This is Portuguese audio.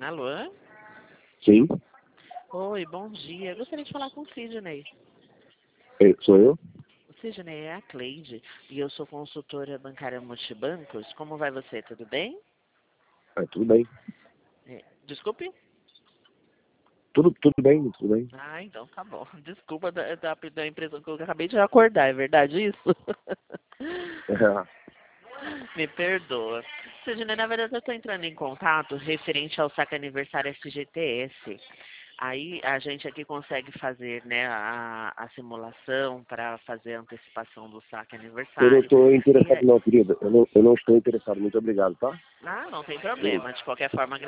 Alô? Sim, Oi, bom dia. Eu gostaria de falar com o Sidney. sou eu. O Sidney é a Cleide e eu sou consultora bancária multibancos. Como vai você? Tudo bem? Tudo bem. Desculpe? Tudo bem, tudo bem. Ah, então tá bom. Desculpa da impressão que eu acabei de acordar, é verdade isso? Me perdoa. Sidney, na verdade eu estou entrando em contato referente ao saque aniversário FGTS. Aí a gente aqui consegue fazer, né, a simulação para fazer a antecipação do saque Eu não aniversário. estou E interessado é... não, querida. Eu não estou interessado. Muito obrigado, tá? Ah, não tem Hum. problema. De qualquer forma,